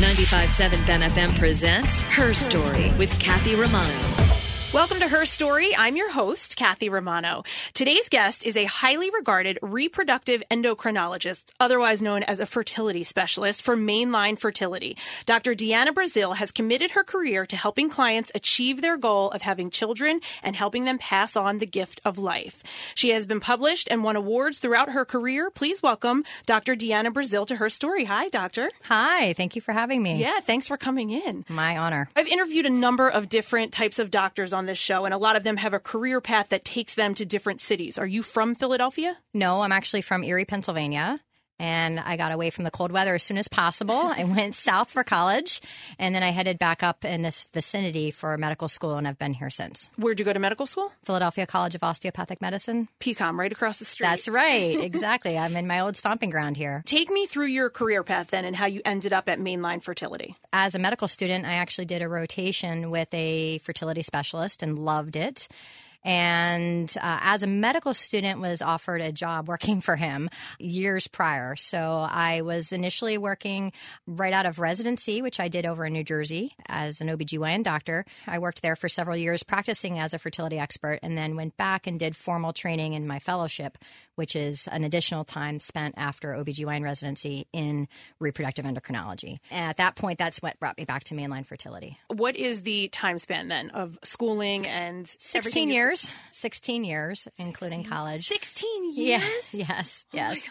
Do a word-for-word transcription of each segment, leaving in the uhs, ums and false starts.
ninety-five point seven Ben F M presents Her Story with Kathy Romano. Welcome to Her Story. I'm your host, Kathy Romano. Today's guest is a highly regarded reproductive endocrinologist, otherwise known as a fertility specialist for Mainline Fertility. Doctor Deanna Brazil has committed her career to helping clients achieve their goal of having children and helping them pass on the gift of life. She has been published and won awards throughout her career. Please welcome Doctor Deanna Brazil to Her Story. Hi, doctor. Hi. Thank you for having me. Yeah, thanks for coming in. My honor. I've interviewed a number of different types of doctors on this show, and a lot of them have a career path that takes them to different cities. Are you from Philadelphia? No, I'm actually from Erie, Pennsylvania, and I got away from the cold weather as soon as possible. I went south for college, and then I headed back up in this vicinity for medical school, and I've been here since. Where'd you go to medical school? Philadelphia College of Osteopathic Medicine. P COM, right across the street. That's right. Exactly. I'm in my old stomping ground here. Take me through your career path then and how you ended up at Mainline Fertility. As a medical student, I actually did a rotation with a fertility specialist and loved it. And uh, as a medical student, was offered a job working for him years prior. So I was initially working right out of residency, which I did over in New Jersey as an O B G Y N doctor. I worked there for several years practicing as a fertility expert, and then went back and did formal training in my fellowship, which is an additional time spent after O B G Y N residency in reproductive endocrinology. And at that point, that's what brought me back to Mainline Fertility. What is the time span then of schooling and sixteen years? sixteen years, including college. sixteen years? Yeah. Yes, yes.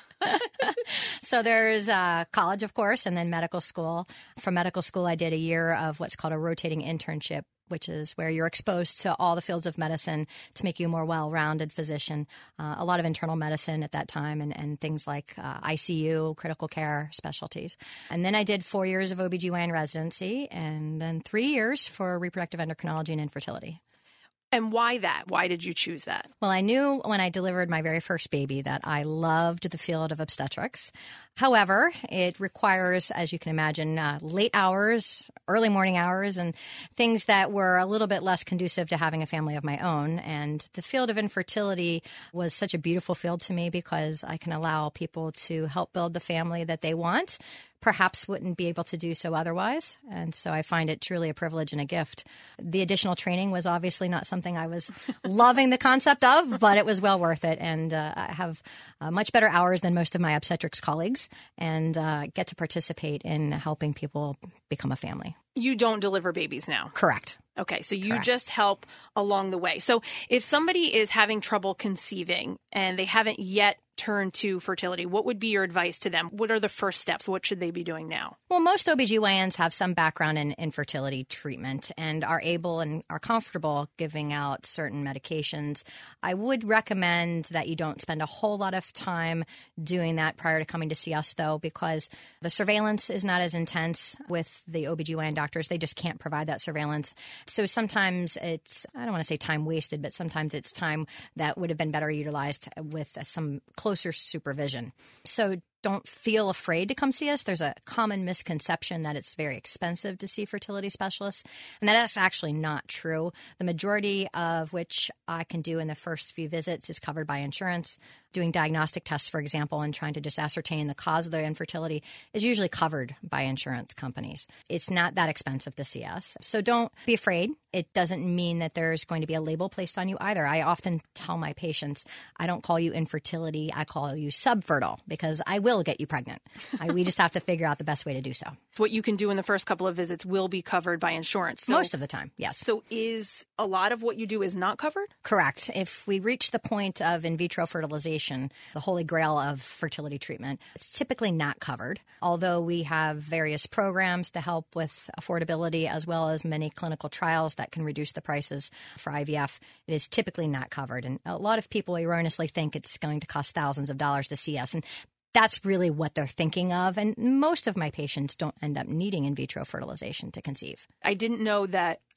So there's uh, college, of course, and then medical school. From medical school, I did a year of what's called a rotating internship, which is where you're exposed to all the fields of medicine to make you a more well-rounded physician. Uh, a lot of internal medicine at that time and, and things like uh, I C U, critical care specialties. And then I did four years of O B G Y N residency and then three years for reproductive endocrinology and infertility. And why that? Why did you choose that? Well, I knew when I delivered my very first baby that I loved the field of obstetrics. However, it requires, as you can imagine, uh, late hours, early morning hours, and things that were a little bit less conducive to having a family of my own. And the field of infertility was such a beautiful field to me because I can allow people to help build the family that they want, perhaps wouldn't be able to do so otherwise. And so I find it truly a privilege and a gift. The additional training was obviously not something I was loving the concept of, but it was well worth it. And uh, I have uh, much better hours than most of my obstetrics colleagues and uh, get to participate in helping people become a family. You don't deliver babies now? Correct. Okay, so you Correct. just help along the way. So if somebody is having trouble conceiving and they haven't yet turned to fertility, what would be your advice to them? What are the first steps? What should they be doing now? Well, most O B G Y Ns have some background in infertility treatment and are able and are comfortable giving out certain medications. I would recommend that you don't spend a whole lot of time doing that prior to coming to see us, though, because the surveillance is not as intense with the O B G Y N doctors. They just can't provide that surveillance. So sometimes it's, I don't want to say time wasted, but sometimes it's time that would have been better utilized with some closer supervision. So don't feel afraid to come see us. There's a common misconception that it's very expensive to see fertility specialists, and that is actually not true. The majority of which I can do in the first few visits is covered by insurance. Doing diagnostic tests, for example, and trying to just ascertain the cause of their infertility is usually covered by insurance companies. It's not that expensive to see us. So don't be afraid. It doesn't mean that there's going to be a label placed on you either. I often tell my patients, I don't call you infertility, I call you subfertile, because I will get you pregnant. I, we just have to figure out the best way to do so. What you can do in the first couple of visits will be covered by insurance. So, Most of the time, yes. So is a lot of what you do is not covered? Correct. If we reach the point of in vitro fertilization, the holy grail of fertility treatment, it's typically not covered, although we have various programs to help with affordability as well as many clinical trials that can reduce the prices for I V F. It is typically not covered. And a lot of people erroneously think it's going to cost thousands of dollars to see us. And that's really what they're thinking of. And most of my patients don't end up needing in vitro fertilization to conceive. I didn't know that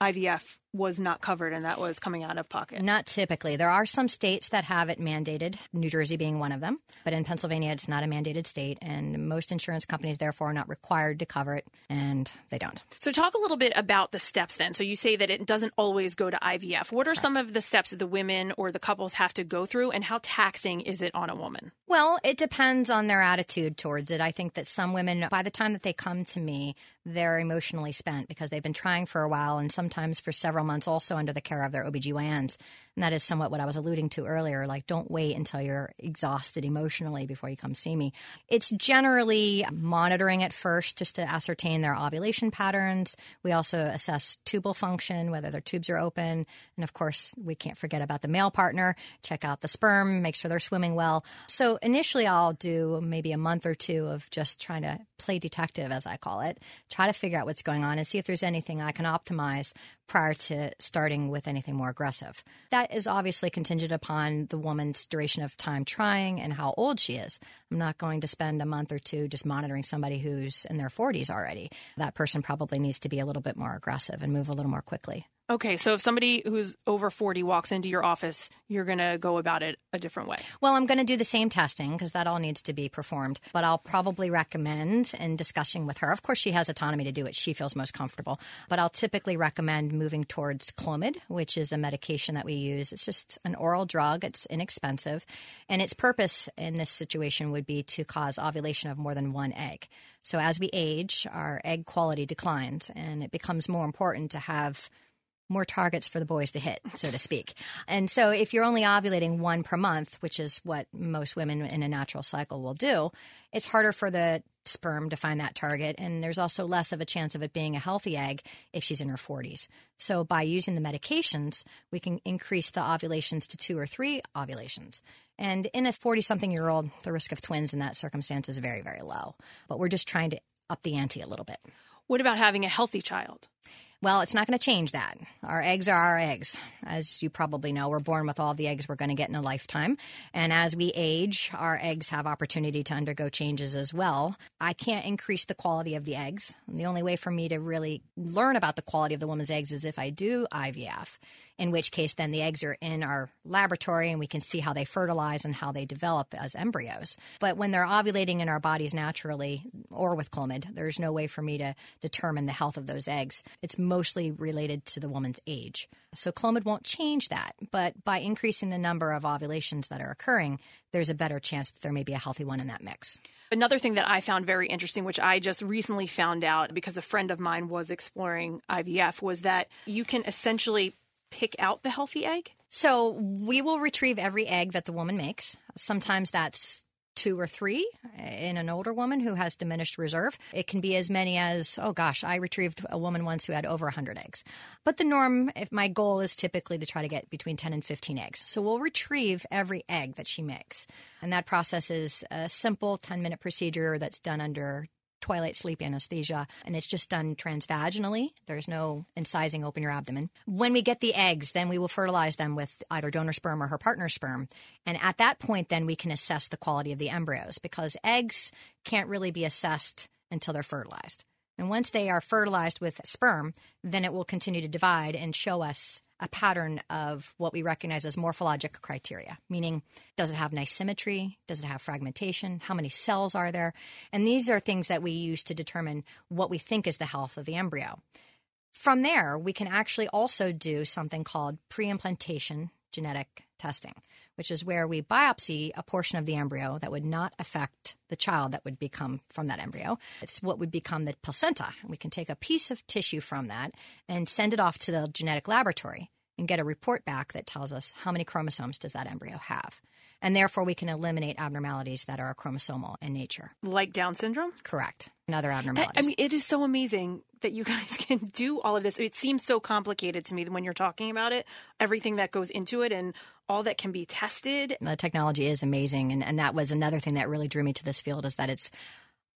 I V F was not covered and that was coming out of pocket? Not typically. There are some states that have it mandated, New Jersey being one of them. But in Pennsylvania, it's not a mandated state, and most insurance companies, therefore, are not required to cover it, and they don't. So talk a little bit about the steps then. So you say that it doesn't always go to I V F. What are Correct. Some of the steps that the women or the couples have to go through, and how taxing is it on a woman? Well, it depends on their attitude towards it. I think that some women, by the time that they come to me, they're emotionally spent because they've been trying for a while and sometimes for several months also under the care of their O B G Y Ns. And that is somewhat what I was alluding to earlier. Like, don't wait until you're exhausted emotionally before you come see me. It's generally monitoring at first just to ascertain their ovulation patterns. We also assess tubal function, whether their tubes are open. And of course, we can't forget about the male partner. Check out the sperm, make sure they're swimming well. So initially, I'll do maybe a month or two of just trying to play detective, as I call it, try to figure out what's going on and see if there's anything I can optimize prior to starting with anything more aggressive. That is obviously contingent upon the woman's duration of time trying and how old she is. I'm not going to spend a month or two just monitoring somebody who's in their forties already. That person probably needs to be a little bit more aggressive and move a little more quickly. Okay, so if somebody who's over forty walks into your office, you're going to go about it a different way. Well, I'm going to do the same testing because that all needs to be performed. But I'll probably recommend in discussing with her. Of course, she has autonomy to do what she feels most comfortable. But I'll typically recommend moving towards Clomid, which is a medication that we use. It's just an oral drug. It's inexpensive. And its purpose in this situation would be to cause ovulation of more than one egg. So as we age, our egg quality declines, and it becomes more important to have more targets for the boys to hit, so to speak. And so if you're only ovulating one per month, which is what most women in a natural cycle will do, it's harder for the sperm to find that target. And there's also less of a chance of it being a healthy egg if she's in her forties. So by using the medications, we can increase the ovulations to two or three ovulations. And in a forty-something-year-old, the risk of twins in that circumstance is very, very low. But we're just trying to up the ante a little bit. What about having a healthy child? Well, it's not going to change that. Our eggs are our eggs. As you probably know, we're born with all of the eggs we're going to get in a lifetime. And as we age, our eggs have opportunity to undergo changes as well. I can't increase the quality of the eggs. The only way for me to really learn about the quality of the woman's eggs is if I do I V F, in which case then the eggs are in our laboratory and we can see how they fertilize and how they develop as embryos. But when they're ovulating in our bodies naturally or with Clomid, there's no way for me to determine the health of those eggs. It's mostly related to the woman's age. So Clomid won't change that, but by increasing the number of ovulations that are occurring, there's a better chance that there may be a healthy one in that mix. Another thing that I found very interesting, which I just recently found out because a friend of mine was exploring I V F, was that you can essentially pick out the healthy egg? So we will retrieve every egg that the woman makes. Sometimes that's two or three in an older woman who has diminished reserve. It can be as many as, oh gosh, I retrieved a woman once who had over one hundred eggs. But the norm, if my goal is typically to try to get between ten and fifteen eggs. So we'll retrieve every egg that she makes. And that process is a simple ten-minute procedure that's done under twilight sleep anesthesia, and it's just done transvaginally. There's no incising open your abdomen. When we get the eggs, then we will fertilize them with either donor sperm or her partner's sperm. And at that point, then we can assess the quality of the embryos because eggs can't really be assessed until they're fertilized. And once they are fertilized with sperm, then it will continue to divide and show us a pattern of what we recognize as morphologic criteria, meaning does it have nice symmetry? Does it have fragmentation? How many cells are there? And these are things that we use to determine what we think is the health of the embryo. From there, we can actually also do something called pre-implantation genetic testing, which is where we biopsy a portion of the embryo that would not affect the child that would become from that embryo. It's what would become the placenta. We can take a piece of tissue from that and send it off to the genetic laboratory and get a report back that tells us how many chromosomes does that embryo have. And therefore, we can eliminate abnormalities that are chromosomal in nature. Like Down syndrome? Correct. And other abnormalities. I mean, it is so amazing that you guys can do all of this. It seems so complicated to me when you're talking about it, everything that goes into it and all that can be tested. The technology is amazing. And, and that was another thing that really drew me to this field is that it's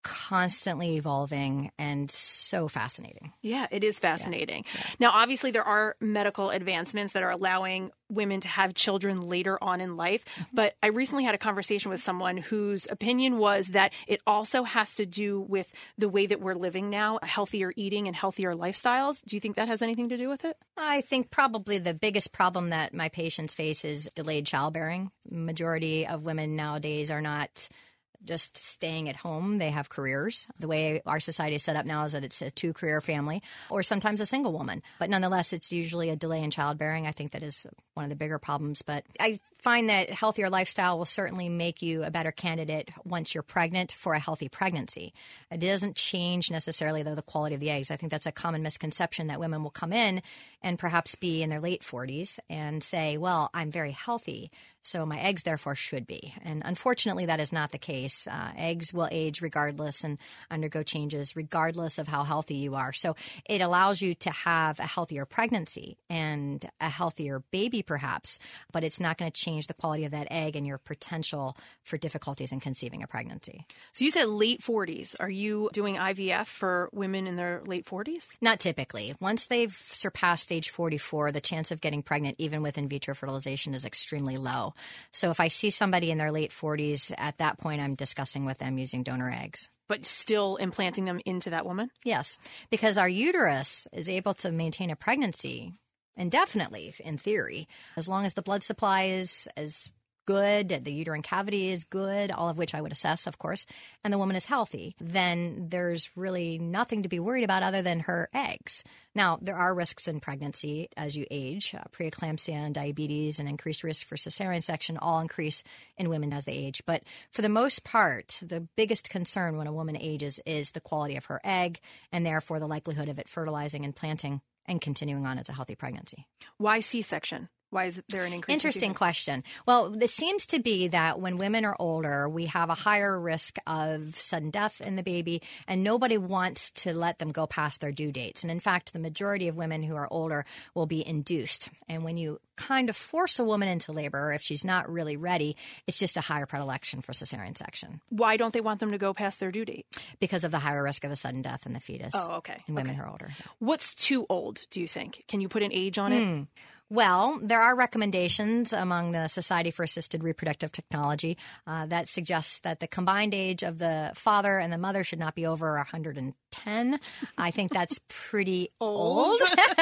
constantly evolving and so fascinating. Yeah, it is fascinating. Yeah. Yeah. Now, obviously, there are medical advancements that are allowing women to have children later on in life. Mm-hmm. But I recently had a conversation with someone whose opinion was that it also has to do with the way that we're living now, healthier eating and healthier lifestyles. Do you think that has anything to do with it? I think probably the biggest problem that my patients face is delayed childbearing. Majority of women nowadays are not just staying at home. They have careers. The way our society is set up now is that it's a two-career family or sometimes a single woman. But nonetheless, it's usually a delay in childbearing. I think that is one of the bigger problems. But I find that healthier lifestyle will certainly make you a better candidate once you're pregnant for a healthy pregnancy. It doesn't change necessarily, though, the quality of the eggs. I think that's a common misconception that women will come in and perhaps be in their late forties and say, well, I'm very healthy, so my eggs therefore should be. And unfortunately, that is not the case. Uh, eggs will age regardless and undergo changes regardless of how healthy you are. So it allows you to have a healthier pregnancy and a healthier baby perhaps, but it's not going to change the quality of that egg and your potential for difficulties in conceiving a pregnancy. So you said late forties. Are you doing I V F for women in their late forties? Not typically. Once they've surpassed age forty-four, the chance of getting pregnant even with in vitro fertilization is extremely low. So if I see somebody in their late forties, at that point I'm discussing with them using donor eggs. But still implanting them into that woman? Yes, because our uterus is able to maintain a pregnancy indefinitely, in theory, as long as the blood supply is as good, the uterine cavity is good, all of which I would assess, of course, and the woman is healthy, then there's really nothing to be worried about other than her eggs. Now, there are risks in pregnancy as you age. Uh, preeclampsia and diabetes and increased risk for cesarean section all increase in women as they age. But for the most part, the biggest concern when a woman ages is the quality of her egg and therefore the likelihood of it fertilizing and planting and continuing on as a healthy pregnancy. Why C-section? Why is there an increase? Interesting in question. Well, it seems to be that when women are older, we have a higher risk of sudden death in the baby, and nobody wants to let them go past their due dates. And in fact, the majority of women who are older will be induced. And when you kind of force a woman into labor, if she's not really ready, it's just a higher predilection for cesarean section. Why don't they want them to go past their due date? Because of the higher risk of a sudden death in the fetus. Oh, okay. In women okay. who are older. What's too old, do you think? Can you put an age on it? Mm. Well, there are recommendations among the Society for Assisted Reproductive Technology uh, that suggests that the combined age of the father and the mother should not be over one hundred ten. I think that's pretty old.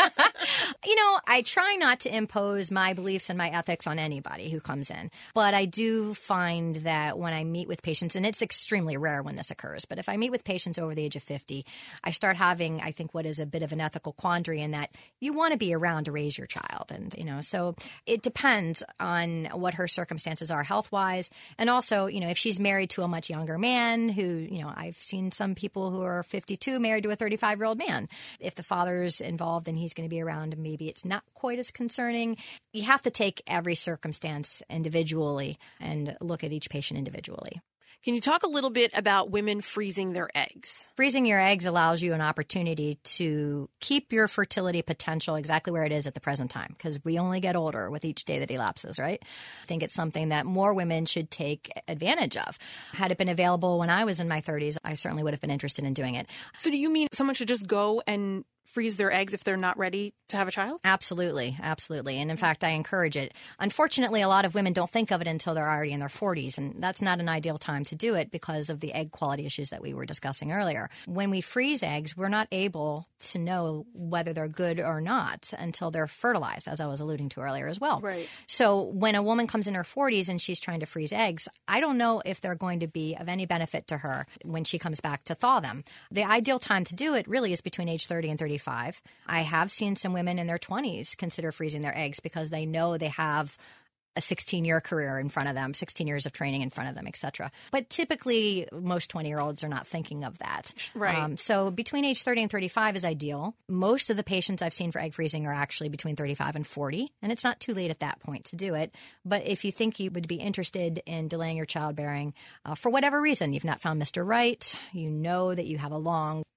You know, I try not to impose my beliefs and my ethics on anybody who comes in, but I do find that when I meet with patients, and it's extremely rare when this occurs, but if I meet with patients over the age of fifty, I start having, I think, what is a bit of an ethical quandary in that you want to be around to raise your child. And, you know, so it depends on what her circumstances are health-wise. And also, you know, if she's married to a much younger man who, you know, I've seen some people who are fifty-two married to a thirty-five-year-old man. If the father's involved and he's going to be around, maybe it's not quite as concerning. You have to take every circumstance individually and look at each patient individually. Can you talk a little bit about women freezing their eggs? Freezing your eggs allows you an opportunity to keep your fertility potential exactly where it is at the present time, because we only get older with each day that elapses, right? I think it's something that more women should take advantage of. Had it been available when I was in my thirties, I certainly would have been interested in doing it. So do you mean someone should just go and freeze their eggs if they're not ready to have a child? Absolutely. Absolutely. And in fact, I encourage it. Unfortunately, a lot of women don't think of it until they're already in their forties. And that's not an ideal time to do it because of the egg quality issues that we were discussing earlier. When we freeze eggs, we're not able to know whether they're good or not until they're fertilized, as I was alluding to earlier as well. Right. So when a woman comes in her forties and she's trying to freeze eggs, I don't know if they're going to be of any benefit to her when she comes back to thaw them. The ideal time to do it really is between age thirty and thirty-five. I have seen some women in their twenties consider freezing their eggs because they know they have a sixteen-year career in front of them, sixteen years of training in front of them, et cetera. But typically, most twenty-year-olds are not thinking of that. Right. Um, so between age thirty and thirty-five is ideal. Most of the patients I've seen for egg freezing are actually between thirty-five and forty, and it's not too late at that point to do it. But if you think you would be interested in delaying your childbearing uh, for whatever reason, you've not found Mister Right, you know that you have a long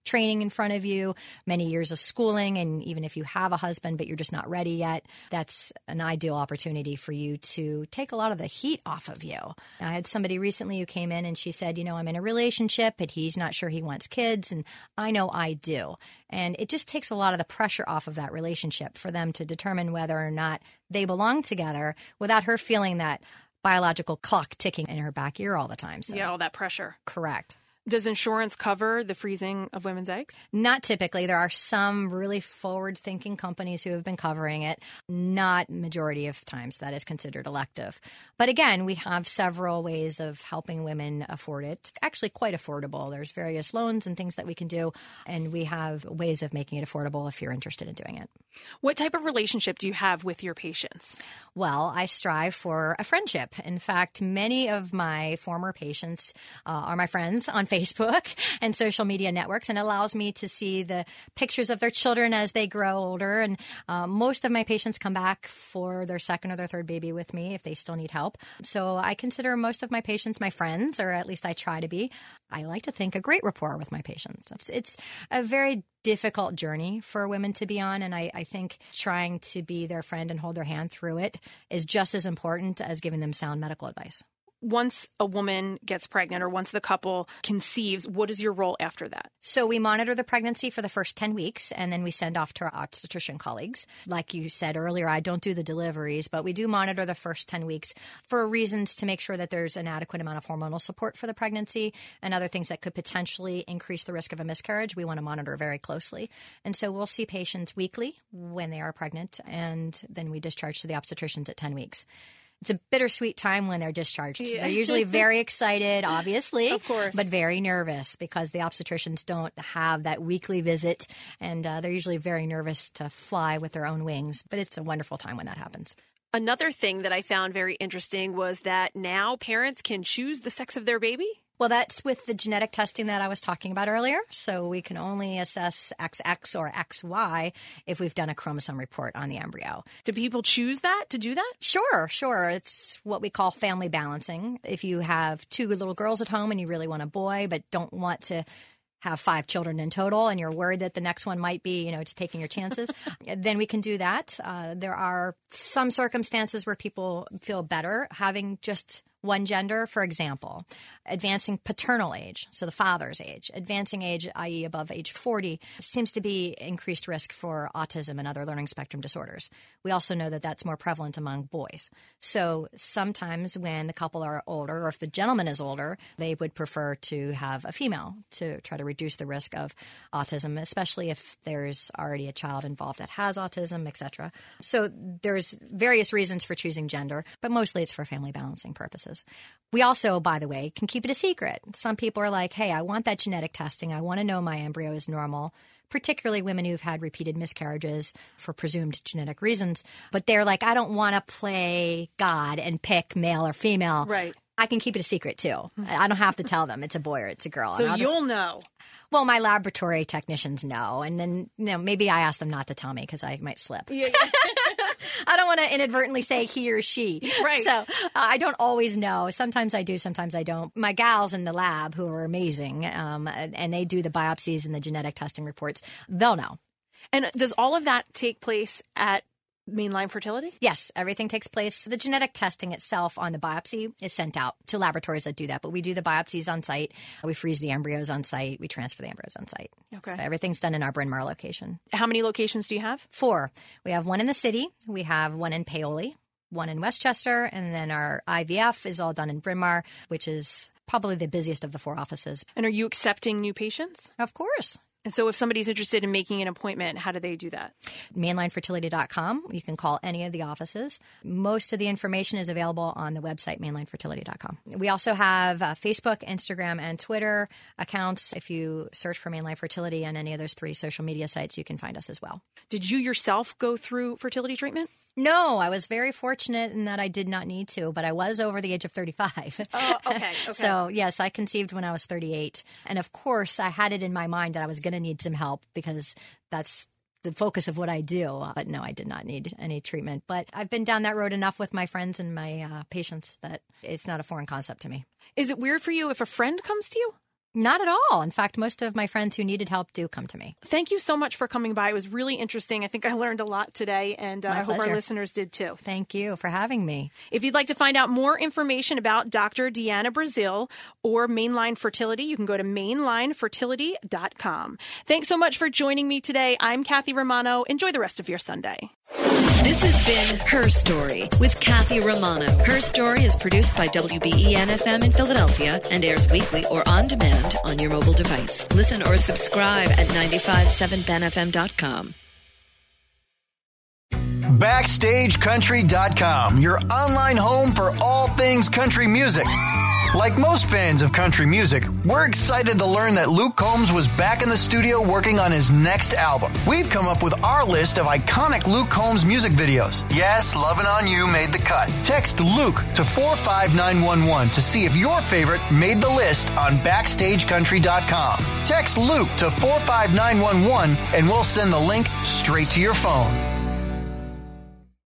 training in front of you, many years of schooling, and even if you have a husband but you're just not ready yet, that's an ideal opportunity for you to take a lot of the heat off of you. I had somebody recently who came in and she said, you know, I'm in a relationship, but he's not sure he wants kids, and I know I do. And it just takes a lot of the pressure off of that relationship for them to determine whether or not they belong together without her feeling that biological clock ticking in her back ear all the time. So, yeah, all that pressure. Correct. Does insurance cover the freezing of women's eggs? Not typically. There are some really forward-thinking companies who have been covering it. Not majority of times that is considered elective. But again, we have several ways of helping women afford it. Actually quite affordable. There's various loans and things that we can do, and we have ways of making it affordable if you're interested in doing it. What type of relationship do you have with your patients? Well, I strive for a friendship. In fact, many of my former patients uh, are my friends on Facebook. Facebook and social media networks, and it allows me to see the pictures of their children as they grow older. And uh, most of my patients come back for their second or their third baby with me if they still need help. So I consider most of my patients my friends, or at least I try to be. I like to think a great rapport with my patients. It's, it's a very difficult journey for women to be on, and I, I think trying to be their friend and hold their hand through it is just as important as giving them sound medical advice. Once a woman gets pregnant or once the couple conceives, what is your role after that? So we monitor the pregnancy for the first ten weeks, and then we send off to our obstetrician colleagues. Like you said earlier, I don't do the deliveries, but we do monitor the first ten weeks for reasons to make sure that there's an adequate amount of hormonal support for the pregnancy and other things that could potentially increase the risk of a miscarriage. We want to monitor very closely. And so we'll see patients weekly when they are pregnant, and then we discharge to the obstetricians at ten weeks. It's a bittersweet time when they're discharged. Yeah. They're usually very excited, obviously, of course, but very nervous because the obstetricians don't have that weekly visit, and uh, they're usually very nervous to fly with their own wings. But it's a wonderful time when that happens. Another thing that I found very interesting was that now parents can choose the sex of their baby. Well, that's with the genetic testing that I was talking about earlier. So we can only assess X X or X Y if we've done a chromosome report on the embryo. Do people choose that to do that? Sure, sure. It's what we call family balancing. If you have two little girls at home and you really want a boy but don't want to have five children in total and you're worried that the next one might be, you know, just taking your chances, then we can do that. Uh, there are some circumstances where people feel better having just one gender, for example, advancing paternal age, so the father's age, advancing age, that is above age forty, seems to be increased risk for autism and other learning spectrum disorders. We also know that that's more prevalent among boys. So sometimes when the couple are older, or if the gentleman is older, they would prefer to have a female to try to reduce the risk of autism, especially if there's already a child involved that has autism, et cetera. So there's various reasons for choosing gender, but mostly it's for family balancing purposes. We also, by the way, can keep it a secret. Some people are like, hey, I want that genetic testing. I want to know my embryo is normal, particularly women who've had repeated miscarriages for presumed genetic reasons. But they're like, I don't want to play God and pick male or female. Right. I can keep it a secret, too. I don't have to tell them it's a boy or it's a girl. So and I'll you'll just, know. Well, my laboratory technicians know. And then, you know, maybe I ask them not to tell me because I might slip. Yeah, yeah. I don't want to inadvertently say he or she. Right. So uh, I don't always know. Sometimes I do, sometimes I don't. My gals in the lab who are amazing, um, and they do the biopsies and the genetic testing reports, they'll know. And does all of that take place at Mainline Fertility? Yes, everything takes place. The genetic testing itself on the biopsy is sent out to laboratories that do that, but we do the biopsies on site. We freeze the embryos on site. We transfer the embryos on site. Okay. So everything's done in our Bryn Mawr location. How many locations do you have? Four. We have one in the city. We have one in Paoli, one in Westchester, and then our I V F is all done in Bryn Mawr, which is probably the busiest of the four offices. And are you accepting new patients? Of course. And so if somebody's interested in making an appointment, how do they do that? mainline fertility dot com. You can call any of the offices. Most of the information is available on the website, mainline fertility dot com. We also have uh, Facebook, Instagram, and Twitter accounts. If you search for Mainline Fertility on any of those three social media sites, you can find us as well. Did you yourself go through fertility treatment? No, I was very fortunate in that I did not need to, but I was over the age of thirty-five. Oh, okay. okay. So, yes, I conceived when I was thirty-eight. And of course, I had it in my mind that I was going to need some help because that's the focus of what I do. But no, I did not need any treatment. But I've been down that road enough with my friends and my uh, patients that it's not a foreign concept to me. Is it weird for you if a friend comes to you? Not at all. In fact, most of my friends who needed help do come to me. Thank you so much for coming by. It was really interesting. I think I learned a lot today, and uh, I hope our listeners did too. Thank you for having me. If you'd like to find out more information about Doctor Deanna Brazil or Mainline Fertility, you can go to mainline fertility dot com. Thanks so much for joining me today. I'm Kathy Romano. Enjoy the rest of your Sunday. This has been Her Story with Kathy Romano. Her Story is produced by W B E N F M in Philadelphia and airs weekly or on demand on your mobile device. Listen or subscribe at nine five seven ben f m dot com. Backstage Country dot com, your online home for all things country music. Like most fans of country music, we're excited to learn that Luke Combs was back in the studio working on his next album. We've come up with our list of iconic Luke Combs music videos. Yes, Lovin' On You made the cut. Text Luke to four five nine one one to see if your favorite made the list on Backstage Country dot com. Text Luke to four five nine one one and we'll send the link straight to your phone.